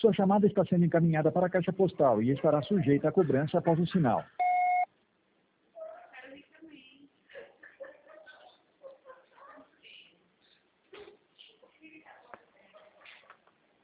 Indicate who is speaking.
Speaker 1: Sua chamada está sendo encaminhada para a caixa postal e estará sujeita a cobrança após o sinal.